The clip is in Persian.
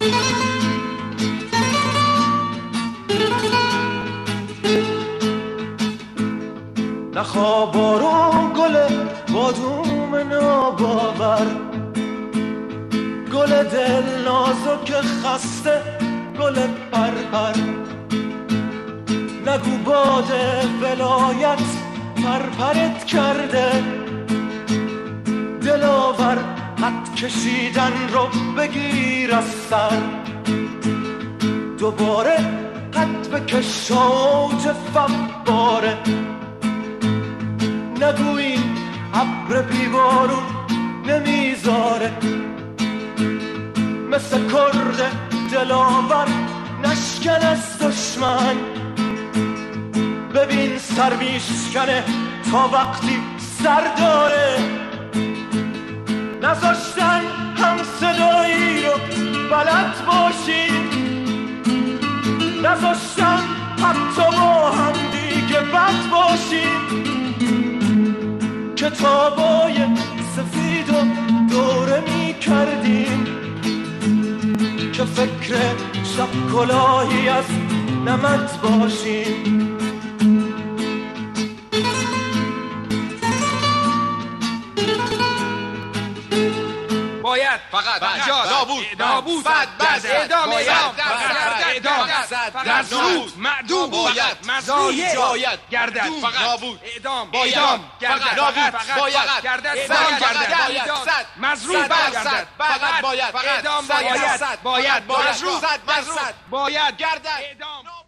نخوابارو گل بادوم ناباور، گل دل نازک خسته، گل پرپر. نگو باد ولایت پرپرت کرده، دلاور خط کشیدن رو بگیر از سر. دوباره خط بکش اوج فواره، نگو این ابر بیوارون نمیذاره. مثل کرد دلاور نشکن از دشمن، ببین سر میشکنه تا وقتی سر داره. نذاشتن هم صدایی رو بلد باشیم، نذاشتن حتی با هم دیگه بد باشیم. کتابای سفید و دوره می کردیم که فکر شب کلاهی از نمد باشیم. باید فقط نابود بس اعدام مزرود معدوم باید مزایه باید گردد نابود اعدام گردد باید گردد اعدام گردد مزرود گردد باید اعدام باید مزرود باید گردد اعدام